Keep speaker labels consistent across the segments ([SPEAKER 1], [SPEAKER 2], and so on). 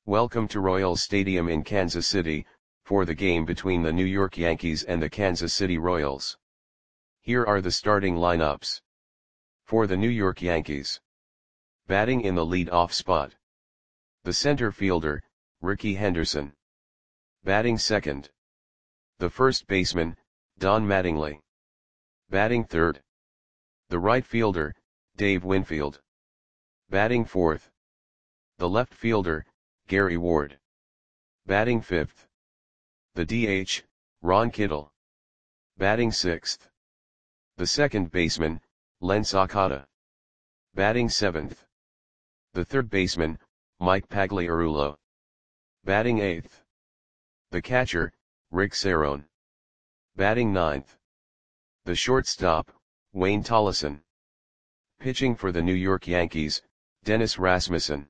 [SPEAKER 1] Welcome to Royals Stadium in Kansas City, for the game between the New York Yankees and the Kansas City Royals. Here are the starting lineups. For the New York Yankees. Batting in the lead-off spot. The center fielder, Rickey Henderson. Batting second. The first baseman, Don Mattingly. Batting third. The right fielder, Dave Winfield. Batting fourth. The left fielder, Gary Ward. Batting fifth. The DH, Ron Kittle. Batting sixth. The second baseman, Len Sakata. Batting seventh. The third baseman, Mike Pagliarulo. Batting eighth. The catcher, Rick Cerone. Batting ninth. The shortstop, Wayne Tollefson. Pitching for the New York Yankees, Dennis Rasmussen.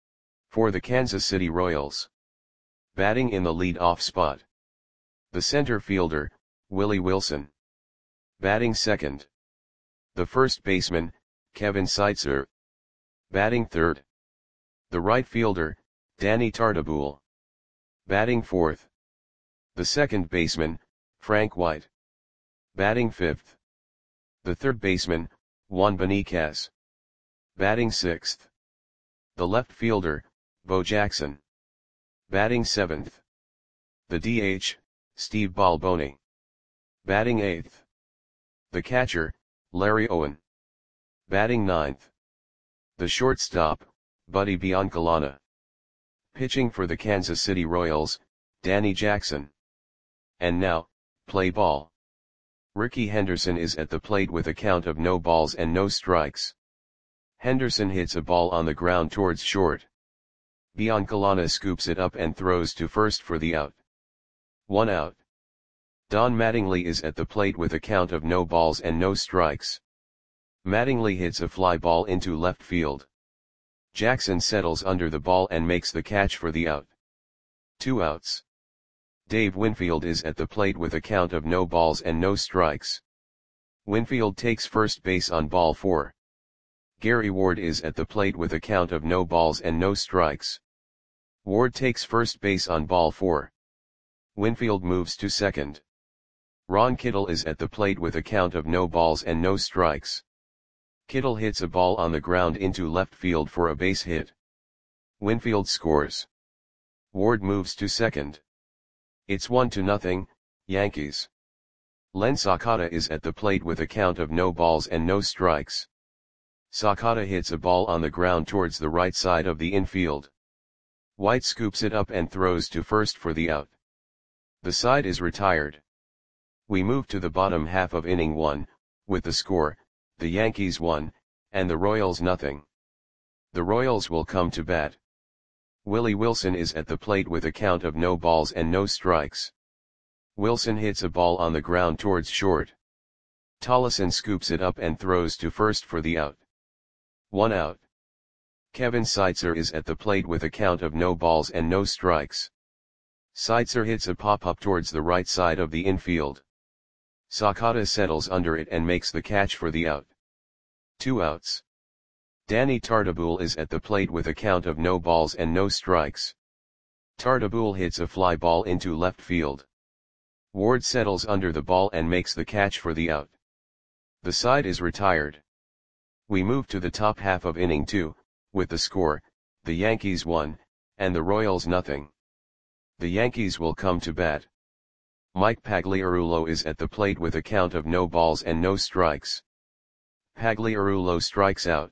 [SPEAKER 1] For the Kansas City Royals. Batting in the lead-off spot. The center fielder, Willie Wilson. Batting second. The first baseman, Kevin Seitzer. Batting third. The right fielder, Danny Tartabull. Batting fourth. The second baseman, Frank White. Batting fifth. The third baseman, Juan Beniquez. Batting sixth. The left fielder, Bo Jackson. Batting seventh. The DH, Steve Balboni. Batting eighth. The catcher, Larry Owen. Batting ninth. The shortstop, Buddy Biancalana. Pitching for the Kansas City Royals, Danny Jackson. And now, play ball. Rickey Henderson is at the plate with a count of no balls and no strikes. Henderson hits a ball on the ground towards short. Biancalana scoops it up and throws to first for the out. 1 out. Don Mattingly is at the plate with a count of no balls and no strikes. Mattingly hits a fly ball into left field. Jackson settles under the ball and makes the catch for the out. 2 outs. Dave Winfield is at the plate with a count of no balls and no strikes. Winfield takes first base on ball 4. Gary Ward is at the plate with a count of no balls and no strikes. Ward takes first base on ball 4. Winfield moves to second. Ron Kittle is at the plate with a count of no balls and no strikes. Kittle hits a ball on the ground into left field for a base hit. Winfield scores. Ward moves to second. It's 1-0, Yankees. Len Sakata is at the plate with a count of no balls and no strikes. Sakata hits a ball on the ground towards the right side of the infield. White scoops it up and throws to first for the out. The side is retired. We move to the bottom half of inning 1, with the score, the Yankees 1, and the Royals 0. The Royals will come to bat. Willie Wilson is at the plate with a count of no balls and no strikes. Wilson hits a ball on the ground towards short. Tollefson scoops it up and throws to first for the out. 1 out. Kevin Seitzer is at the plate with a count of no balls and no strikes. Seitzer hits a pop-up towards the right side of the infield. Sakata settles under it and makes the catch for the out. 2 outs. Danny Tartabull is at the plate with a count of no balls and no strikes. Tartabull hits a fly ball into left field. Ward settles under the ball and makes the catch for the out. The side is retired. We move to the top half of inning 2, with the score, the Yankees 1, and the Royals 0. The Yankees will come to bat. Mike Pagliarulo is at the plate with a count of no balls and no strikes. Pagliarulo strikes out.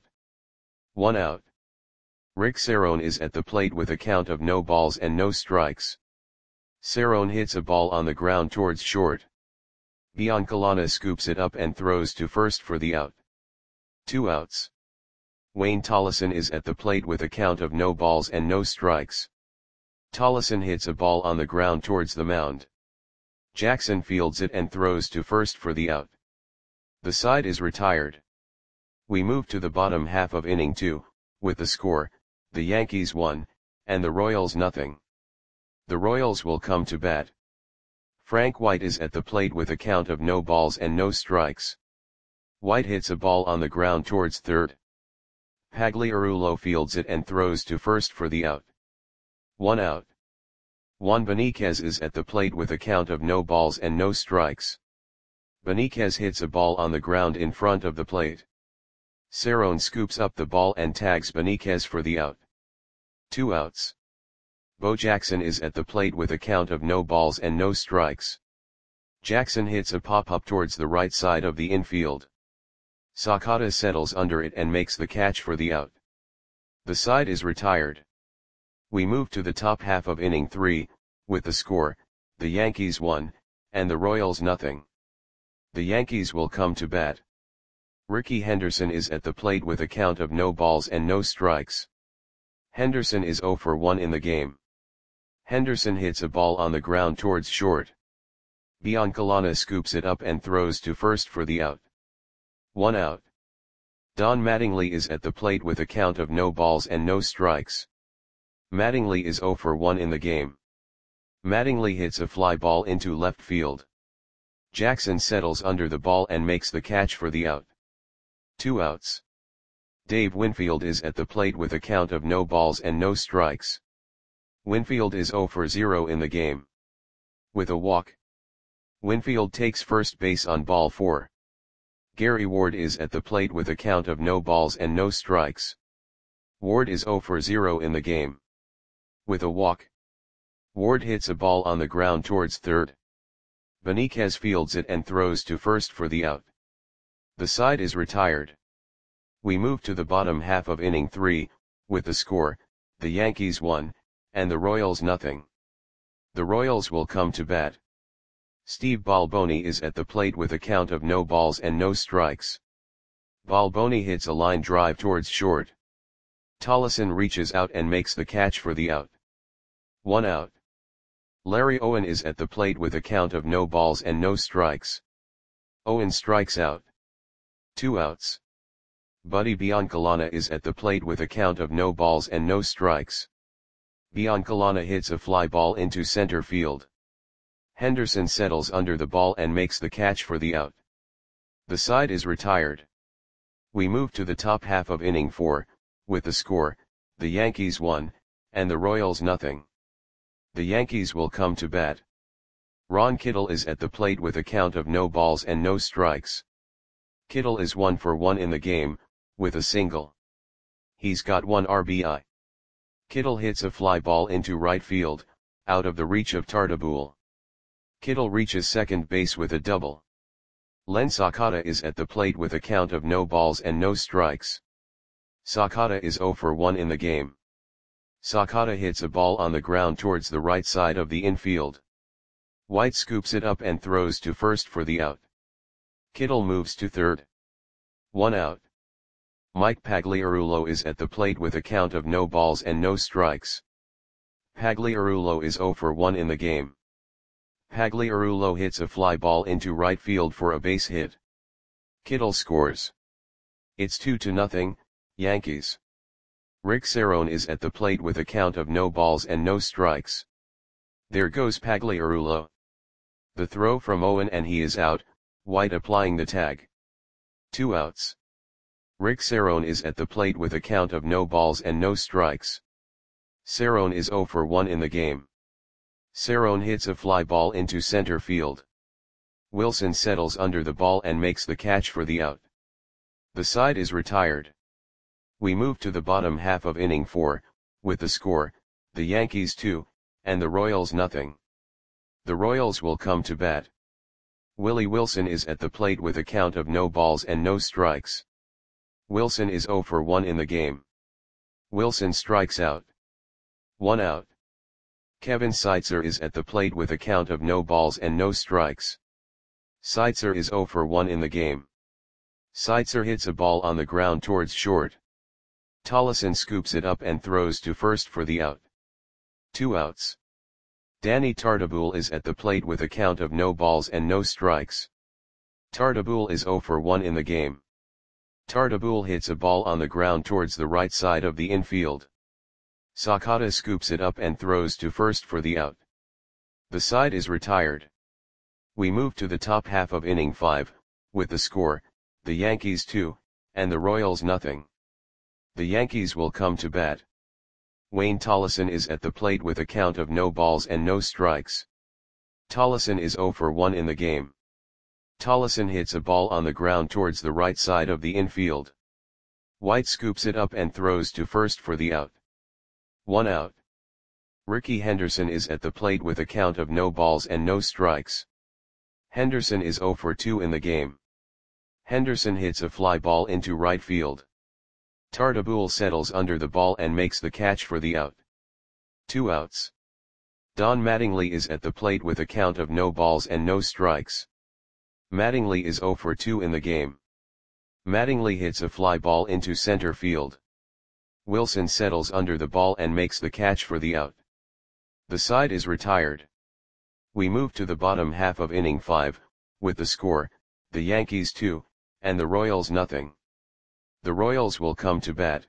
[SPEAKER 1] 1 out. Rick Cerone is at the plate with a count of no balls and no strikes. Cerone hits a ball on the ground towards short. Biancalana scoops it up and throws to first for the out. 2 outs. Wayne Tollefson is at the plate with a count of no balls and no strikes. Tollefson hits a ball on the ground towards the mound. Jackson fields it and throws to first for the out. The side is retired. We move to the bottom half of inning 2, with the score, the Yankees 1, and the Royals 0. The Royals will come to bat. Frank White is at the plate with a count of no balls and no strikes. White hits a ball on the ground towards third. Pagliarulo fields it and throws to first for the out. 1 out. Juan Beniquez is at the plate with a count of no balls and no strikes. Beniquez hits a ball on the ground in front of the plate. Cerrone scoops up the ball and tags Beniquez for the out. 2 outs. Bo Jackson is at the plate with a count of no balls and no strikes. Jackson hits a pop-up towards the right side of the infield. Sakata settles under it and makes the catch for the out. The side is retired. We move to the top half of inning 3, with the score, the Yankees 1, and the Royals nothing. The Yankees will come to bat. Rickey Henderson is at the plate with a count of no balls and no strikes. Henderson is 0 for 1 in the game. Henderson hits a ball on the ground towards short. Biancalana scoops it up and throws to first for the out. 1 out. Don Mattingly is at the plate with a count of no balls and no strikes. Mattingly is 0 for 1 in the game. Mattingly hits a fly ball into left field. Jackson settles under the ball and makes the catch for the out. 2 outs. Dave Winfield is at the plate with a count of no balls and no strikes. Winfield is 0 for 0 in the game. With a walk, Winfield takes first base on ball 4. Gary Ward is at the plate with a count of no balls and no strikes. Ward is 0 for 0 in the game. With a walk, Ward hits a ball on the ground towards third. Beniquez fields it and throws to first for the out. The side is retired. We move to the bottom half of inning 3, with the score, the Yankees 1, and the Royals nothing. The Royals will come to bat. Steve Balboni is at the plate with a count of no balls and no strikes. Balboni hits a line drive towards short. Tollison reaches out and makes the catch for the out. 1 out. Larry Owen is at the plate with a count of no balls and no strikes. Owen strikes out. 2 outs. Buddy Biancalana is at the plate with a count of no balls and no strikes. Biancalana hits a fly ball into center field. Henderson settles under the ball and makes the catch for the out. The side is retired. We move to the top half of inning 4, with the score, the Yankees 1, and the Royals nothing. The Yankees will come to bat. Ron Kittle is at the plate with a count of no balls and no strikes. Kittle is 1 for 1 in the game, with a single. He's got 1 RBI. Kittle hits a fly ball into right field, out of the reach of Tartabull. Kittle reaches second base with a double. Len Sakata is at the plate with a count of no balls and no strikes. Sakata is 0 for 1 in the game. Sakata hits a ball on the ground towards the right side of the infield. White scoops it up and throws to first for the out. Kittle moves to third. 1 out. Mike Pagliarulo is at the plate with a count of no balls and no strikes. Pagliarulo is 0 for 1 in the game. Pagliarulo hits a fly ball into right field for a base hit. Kittle scores. It's 2-0, Yankees. Rick Cerrone is at the plate with a count of no balls and no strikes. There goes Pagliarulo. The throw from Owen and he is out, White applying the tag. 2 outs. Rick Cerrone is at the plate with a count of no balls and no strikes. Cerrone is 0 for 1 in the game. Cerrone hits a fly ball into center field. Wilson settles under the ball and makes the catch for the out. The side is retired. We move to the bottom half of inning 4, with the score, the Yankees 2, and the Royals nothing. The Royals will come to bat. Willie Wilson is at the plate with a count of no balls and no strikes. Wilson is 0 for 1 in the game. Wilson strikes out. 1 out. Kevin Seitzer is at the plate with a count of no balls and no strikes. Seitzer is 0 for 1 in the game. Seitzer hits a ball on the ground towards short. Tollison scoops it up and throws to first for the out. 2 outs. Danny Tartabull is at the plate with a count of no balls and no strikes. Tartabull is 0 for 1 in the game. Tartabull hits a ball on the ground towards the right side of the infield. Sakata scoops it up and throws to first for the out. The side is retired. We move to the top half of inning 5, with the score, the Yankees 2, and the Royals nothing. The Yankees will come to bat. Wayne Tollison is at the plate with a count of no balls and no strikes. Tollison is 0 for 1 in the game. Tollison hits a ball on the ground towards the right side of the infield. White scoops it up and throws to first for the out. 1 out. Rickey Henderson is at the plate with a count of no balls and no strikes. Henderson is 0 for 2 in the game. Henderson hits a fly ball into right field. Tartabull settles under the ball and makes the catch for the out. 2 outs. Don Mattingly is at the plate with a count of no balls and no strikes. Mattingly is 0 for 2 in the game. Mattingly hits a fly ball into center field. Wilson settles under the ball and makes the catch for the out. The side is retired. We move to the bottom half of inning 5, with the score, the Yankees 2, and the Royals nothing. The Royals will come to bat.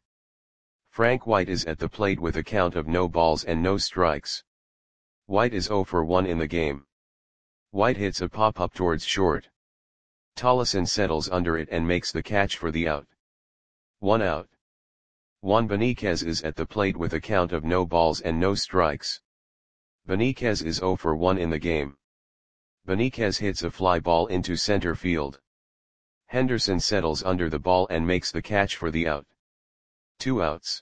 [SPEAKER 1] Frank White is at the plate with a count of no balls and no strikes. White is 0 for 1 in the game. White hits a pop-up towards short. Tollison settles under it and makes the catch for the out. 1 out. Juan Beniquez is at the plate with a count of no balls and no strikes. Beniquez is 0 for 1 in the game. Beniquez hits a fly ball into center field. Henderson settles under the ball and makes the catch for the out. 2 outs.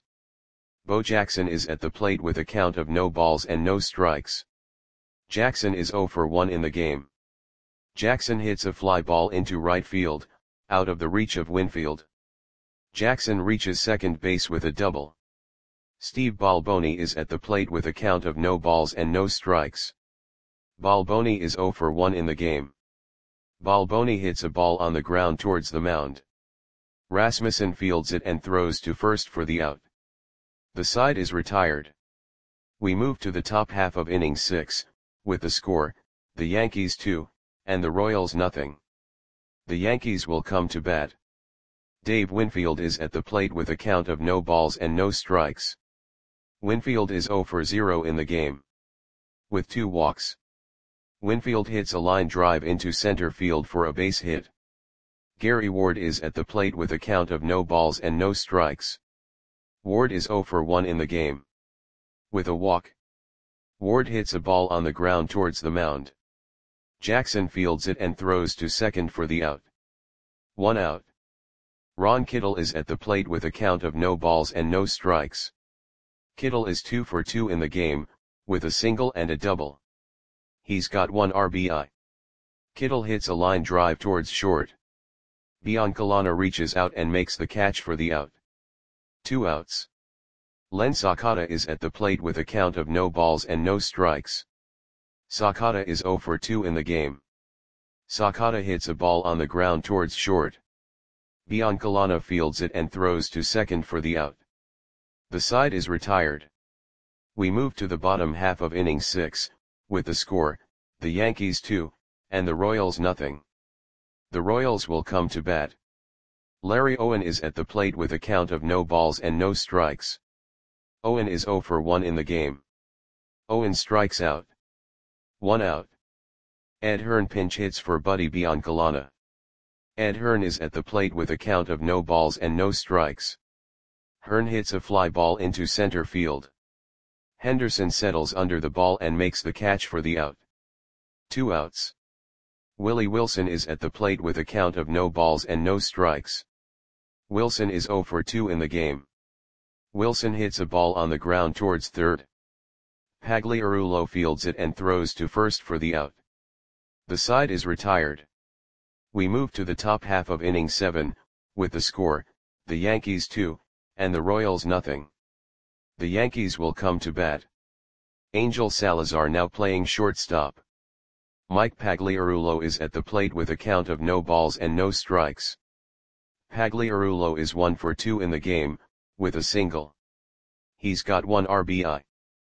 [SPEAKER 1] Bo Jackson is at the plate with a count of no balls and no strikes. Jackson is 0 for 1 in the game. Jackson hits a fly ball into right field, out of the reach of Winfield. Jackson reaches second base with a double. Steve Balboni is at the plate with a count of no balls and no strikes. Balboni is 0 for 1 in the game. Balboni hits a ball on the ground towards the mound. Rasmussen fields it and throws to first for the out. The side is retired. We move to the top half of inning 6, with the score, the Yankees 2, and the Royals nothing. The Yankees will come to bat. Dave Winfield is at the plate with a count of no balls and no strikes. Winfield is 0 for 0 in the game. With 2 walks. Winfield hits a line drive into center field for a base hit. Gary Ward is at the plate with a count of no balls and no strikes. Ward is 0 for 1 in the game. With a walk. Ward hits a ball on the ground towards the mound. Jackson fields it and throws to second for the out. 1 out. Ron Kittle is at the plate with a count of no balls and no strikes. Kittle is 2 for 2 in the game, with a single and a double. He's got 1 RBI. Kittle hits a line drive towards short. Biancalana reaches out and makes the catch for the out. 2 outs. Len Sakata is at the plate with a count of no balls and no strikes. Sakata is 0 for 2 in the game. Sakata hits a ball on the ground towards short. Biancalana fields it and throws to second for the out. The side is retired. We move to the bottom half of inning 6, with the score, the Yankees 2, and the Royals nothing. The Royals will come to bat. Larry Owen is at the plate with a count of no balls and no strikes. Owen is 0 for 1 in the game. Owen strikes out. 1 out. Ed Hearn pinch hits for Buddy Biancalana. Ed Hearn is at the plate with a count of no balls and no strikes. Hearn hits a fly ball into center field. Henderson settles under the ball and makes the catch for the out. 2 outs. Willie Wilson is at the plate with a count of no balls and no strikes. Wilson is 0 for 2 in the game. Wilson hits a ball on the ground towards third. Pagliarulo fields it and throws to first for the out. The side is retired. We move to the top half of inning 7, with the score, the Yankees 2, and the Royals nothing. The Yankees will come to bat. Angel Salazar now playing shortstop. Mike Pagliarulo is at the plate with a count of no balls and no strikes. Pagliarulo is 1 for 2 in the game, with a single. He's got 1 RBI.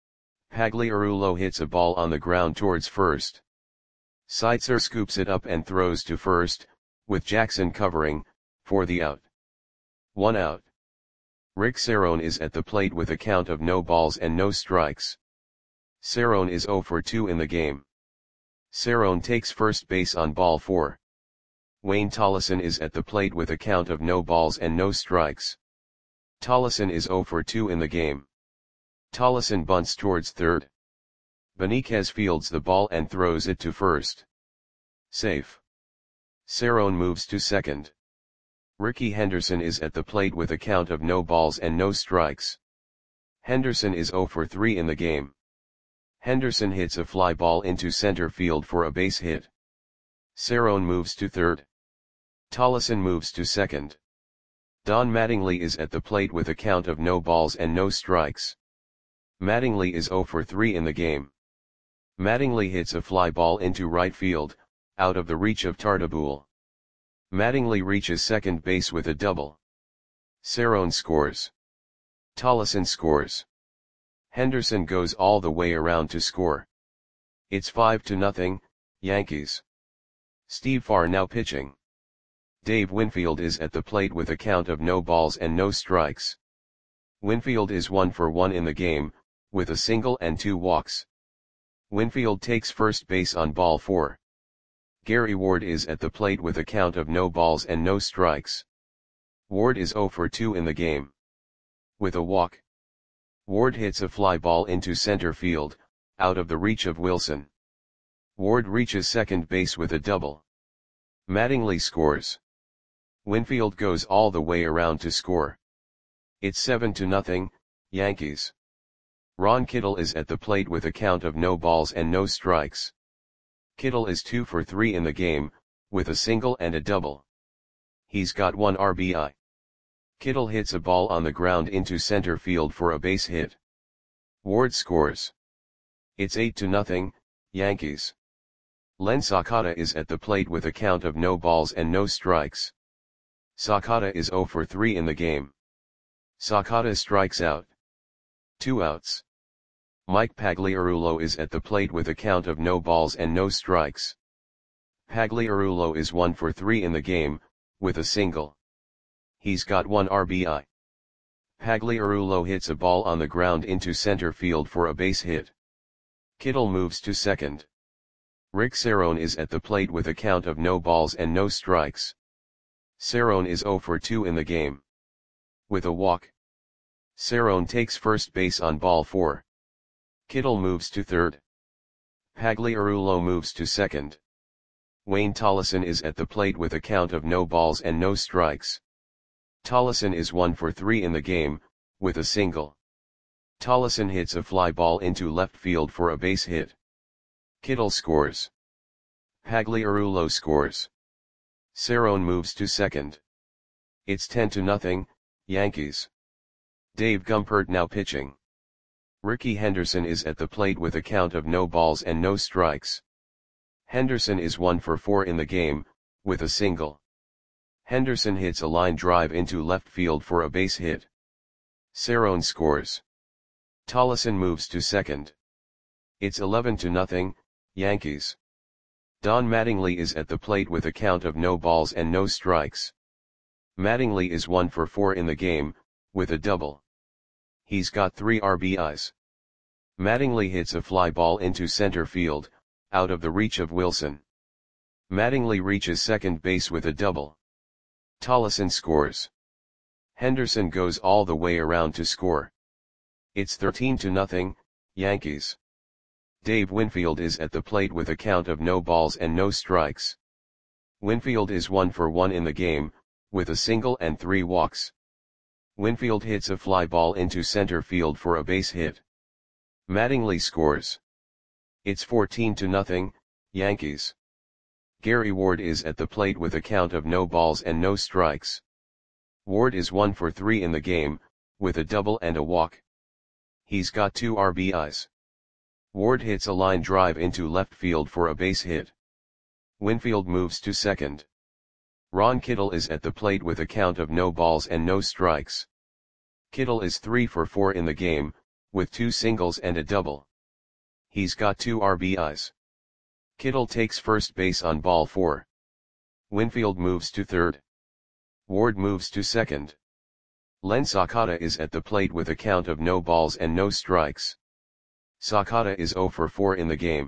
[SPEAKER 1] Pagliarulo hits a ball on the ground towards first. Seitzer scoops it up and throws to first, with Jackson covering, for the out. 1 out. Rick Cerrone is at the plate with a count of no balls and no strikes. Cerrone is 0 for 2 in the game. Cerrone takes first base on ball 4. Wayne Tollison is at the plate with a count of no balls and no strikes. Tollison is 0 for 2 in the game. Tolleson bunts towards third. Beniquez fields the ball and throws it to first. Safe. Cerrone moves to second. Rickey Henderson is at the plate with a count of no balls and no strikes. Henderson is 0 for 3 in the game. Henderson hits a fly ball into center field for a base hit. Cerrone moves to third. Tolleson moves to second. Don Mattingly is at the plate with a count of no balls and no strikes. Mattingly is 0 for 3 in the game. Mattingly hits a fly ball into right field, out of the reach of Tartabull. Mattingly reaches second base with a double. Cerrone scores. Tolleson scores. Henderson goes all the way around to score. It's 5-0, Yankees. Steve Farr now pitching. Dave Winfield is at the plate with a count of no balls and no strikes. Winfield is 1 for 1 in the game, with a single and 2 walks. Winfield takes first base on ball 4. Gary Ward is at the plate with a count of no balls and no strikes. Ward is 0 for 2 in the game. With a walk. Ward hits a fly ball into center field, out of the reach of Wilson. Ward reaches second base with a double. Mattingly scores. Winfield goes all the way around to score. It's 7-0, Yankees. Ron Kittle is at the plate with a count of no balls and no strikes. Kittle is 2 for 3 in the game, with a single and a double. He's got 1 RBI. Kittle hits a ball on the ground into center field for a base hit. Ward scores. It's 8-0, Yankees. Len Sakata is at the plate with a count of no balls and no strikes. Sakata is 0 for 3 in the game. Sakata strikes out. 2 outs. Mike Pagliarulo is at the plate with a count of no balls and no strikes. Pagliarulo is 1 for 3 in the game, with a single. He's got 1 RBI. Pagliarulo hits a ball on the ground into center field for a base hit. Kittle moves to second. Rick Cerrone is at the plate with a count of no balls and no strikes. Cerrone is 0 for 2 in the game. With a walk. Cerrone takes first base on ball 4. Kittle moves to third. Pagliarulo moves to second. Wayne Tolleson is at the plate with a count of no balls and no strikes. Tolleson is 1 for 3 in the game, with a single. Tolleson hits a fly ball into left field for a base hit. Kittle scores. Pagliarulo scores. Cerrone moves to second. It's 10-0, Yankees. Dave Gumpert now pitching. Rickey Henderson is at the plate with a count of no balls and no strikes. Henderson is 1 for 4 in the game, with a single. Henderson hits a line drive into left field for a base hit. Cerrone scores. Tolleson moves to second. It's 11-0, Yankees. Don Mattingly is at the plate with a count of no balls and no strikes. Mattingly is 1 for 4 in the game, with a double. He's got 3 RBIs. Mattingly hits a fly ball into center field, out of the reach of Wilson. Mattingly reaches second base with a double. Tolleson scores. Henderson goes all the way around to score. It's 13-0, Yankees. Dave Winfield is at the plate with a count of no balls and no strikes. Winfield is 1 for 1 in the game, with a single and 3 walks. Winfield hits a fly ball into center field for a base hit. Mattingly scores. It's 14-0, Yankees. Gary Ward is at the plate with a count of no balls and no strikes. Ward is 1 for 3 in the game, with a double and a walk. He's got 2 RBIs. Ward hits a line drive into left field for a base hit. Winfield moves to second. Ron Kittle is at the plate with a count of no balls and no strikes. Kittle is 3 for 4 in the game, with 2 singles and a double. He's got 2 RBIs. Kittle takes first base on ball 4. Winfield moves to third. Ward moves to second. Len Sakata is at the plate with a count of no balls and no strikes. Sakata is 0 for 4 in the game.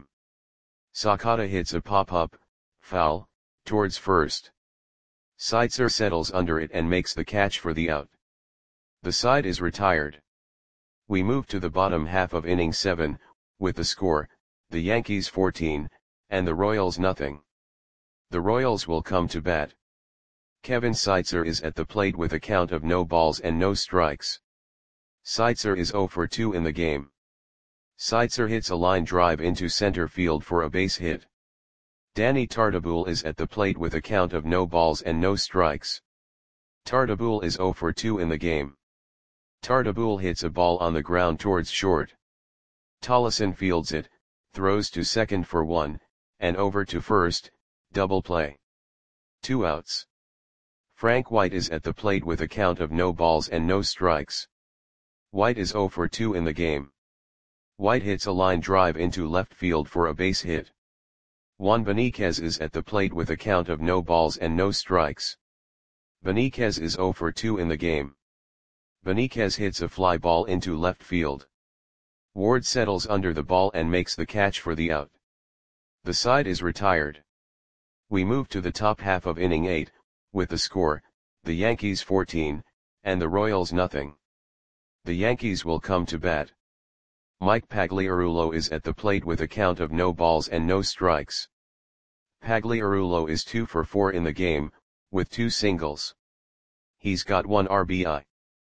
[SPEAKER 1] Sakata hits a pop-up, foul, towards first. Seitzer settles under it and makes the catch for the out. The side is retired. We move to the bottom half of inning 7, with the score, the Yankees 14, and the Royals nothing. The Royals will come to bat. Kevin Seitzer is at the plate with a count of no balls and no strikes. Seitzer is 0 for 2 in the game. Seitzer hits a line drive into center field for a base hit. Danny Tartabull is at the plate with a count of no balls and no strikes. Tartabull is 0 for 2 in the game. Tartabull hits a ball on the ground towards short. Tollison fields it, throws to second for 1, and over to first, double play. 2 outs. Frank White is at the plate with a count of no balls and no strikes. White is 0 for 2 in the game. White hits a line drive into left field for a base hit. Juan Benitez is at the plate with a count of no balls and no strikes. Benitez is 0 for 2 in the game. Benitez hits a fly ball into left field. Ward settles under the ball and makes the catch for the out. The side is retired. We move to the top half of inning 8, with the score, the Yankees 14, and the Royals nothing. The Yankees will come to bat. Mike Pagliarulo is at the plate with a count of no balls and no strikes. Pagliarulo is 2 for 4 in the game, with 2 singles. He's got 1 RBI.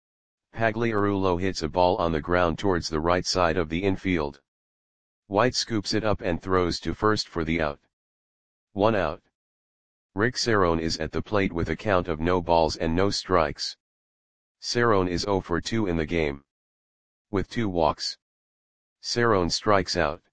[SPEAKER 1] Pagliarulo hits a ball on the ground towards the right side of the infield. White scoops it up and throws to first for the out. 1 out. Rick Cerone is at the plate with a count of no balls and no strikes. Cerone is 0 for 2 in the game. With 2 walks. Cerone strikes out.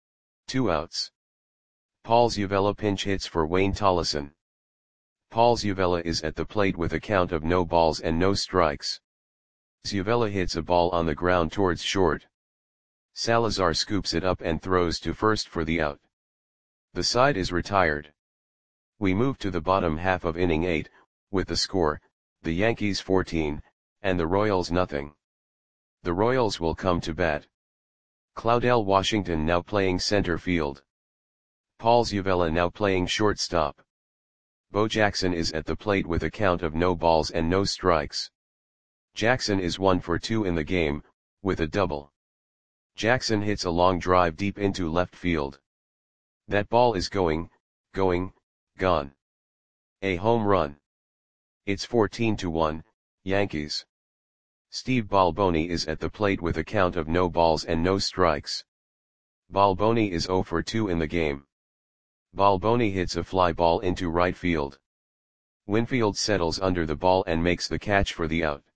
[SPEAKER 1] 2 outs. Paul Zuvella pinch hits for Wayne Tollison. Paul Zuvella is at the plate with a count of no balls and no strikes. Zuvella hits a ball on the ground towards short. Salazar scoops it up and throws to first for the out. The side is retired. We move to the bottom half of inning 8, with the score, the Yankees 14, and the Royals nothing. The Royals will come to bat. Claudell Washington now playing center field. Paul Zuvella now playing shortstop. Bo Jackson is at the plate with a count of no balls and no strikes. Jackson is 1 for 2 in the game, with a double. Jackson hits a long drive deep into left field. That ball is going, gone. A home run. It's 14-1, Yankees. Steve Balboni is at the plate with a count of no balls and no strikes. Balboni is 0 for 2 in the game. Balboni hits a fly ball into right field. Winfield settles under the ball and makes the catch for the out.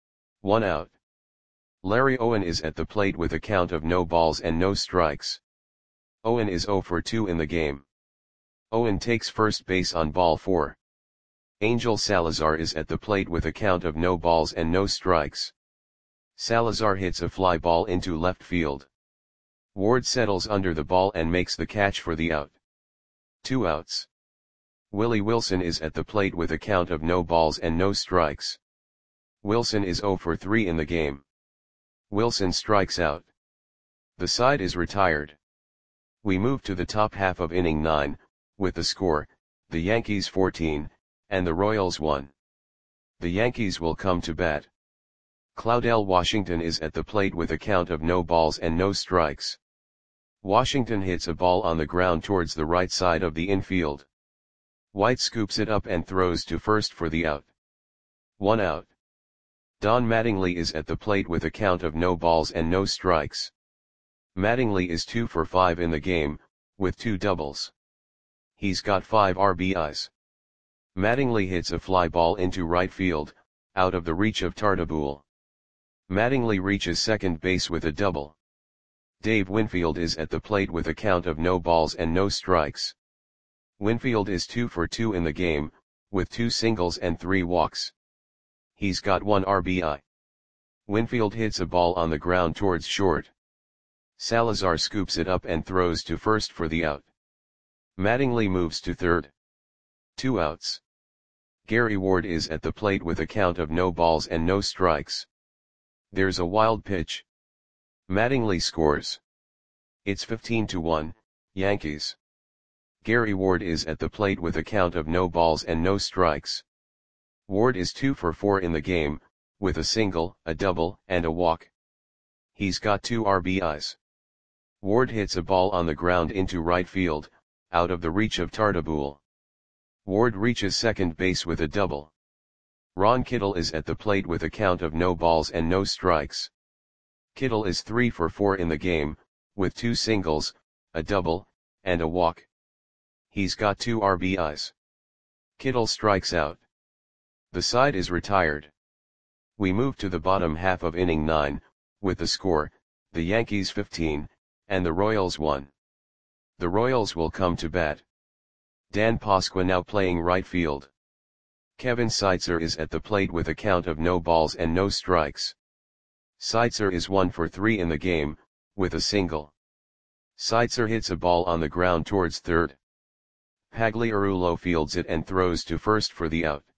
[SPEAKER 1] 1 out. Larry Owen is at the plate with a count of no balls and no strikes. Owen is 0 for 2 in the game. Owen takes first base on ball 4. Angel Salazar is at the plate with a count of no balls and no strikes. Salazar hits a fly ball into left field. Ward settles under the ball and makes the catch for the out. 2 outs. Willie Wilson is at the plate with a count of no balls and no strikes. Wilson is 0 for 3 in the game. Wilson strikes out. The side is retired. We move to the top half of inning 9, with the score, the Yankees 14, and the Royals 1. The Yankees will come to bat. Claudell Washington is at the plate with a count of no balls and no strikes. Washington hits a ball on the ground towards the right side of the infield. White scoops it up and throws to first for the out. 1 out. Don Mattingly is at the plate with a count of no balls and no strikes. Mattingly is 2 for 5 in the game, with 2 doubles. He's got 5 RBIs. Mattingly hits a fly ball into right field, out of the reach of Tartabull. Mattingly reaches second base with a double. Dave Winfield is at the plate with a count of no balls and no strikes. Winfield is 2 for 2 in the game, with 2 singles and 3 walks. He's got 1 RBI. Winfield hits a ball on the ground towards short. Salazar scoops it up and throws to first for the out. Mattingly moves to third. 2 outs. Gary Ward is at the plate with a count of no balls and no strikes. There's a wild pitch. Mattingly scores. It's 15-1, Yankees. Gary Ward is at the plate with a count of no balls and no strikes. Ward is 2 for 4 in the game, with a single, a double, and a walk. He's got 2 RBIs. Ward hits a ball on the ground into right field, out of the reach of Tartabull. Ward reaches second base with a double. Ron Kittle is at the plate with a count of no balls and no strikes. Kittle is 3 for 4 in the game, with 2 singles, a double, and a walk. He's got 2 RBIs. Kittle strikes out. The side is retired. We move to the bottom half of inning 9, with the score, the Yankees 15, and the Royals 1. The Royals will come to bat. Dan Pasqua now playing right field. Kevin Seitzer is at the plate with a count of no balls and no strikes. Seitzer is 1 for 3 in the game, with a single. Seitzer hits a ball on the ground towards third. Pagliarulo fields it and throws to first for the out.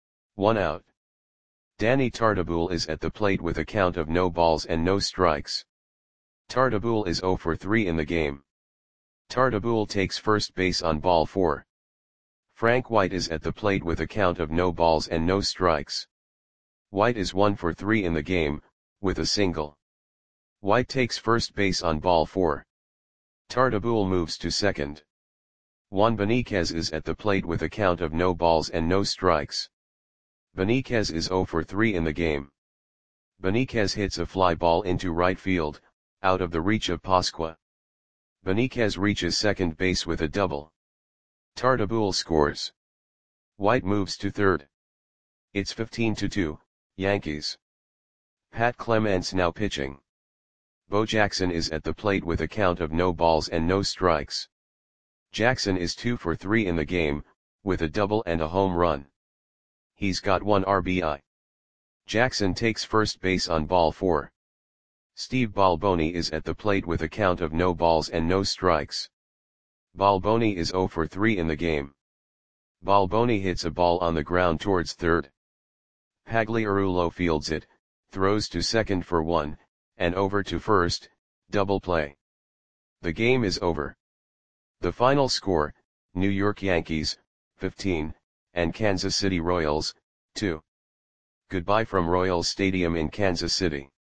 [SPEAKER 1] 1 out. Danny Tartabull is at the plate with a count of no balls and no strikes. Tartabull is 0 for 3 in the game. Tartabull takes first base on ball 4. Frank White is at the plate with a count of no balls and no strikes. White is 1 for 3 in the game, with a single. White takes first base on ball 4. Tartabull moves to second. Juan Beniquez is at the plate with a count of no balls and no strikes. Beniquez is 0 for 3 in the game. Beniquez hits a fly ball into right field, out of the reach of Pasqua. Beniquez reaches second base with a double. Tartabull scores. White moves to third. It's 15-2, Yankees. Pat Clements now pitching. Bo Jackson is at the plate with a count of no balls and no strikes. Jackson is 2 for 3 in the game, with a double and a home run. He's got 1 RBI. Jackson takes first base on ball 4. Steve Balboni is at the plate with a count of no balls and no strikes. Balboni is 0 for 3 in the game. Balboni hits a ball on the ground towards third. Pagliarulo fields it, throws to second for 1, and over to first, double play. The game is over. The final score, New York Yankees, 15, and Kansas City Royals, 2. Goodbye from Royals Stadium in Kansas City.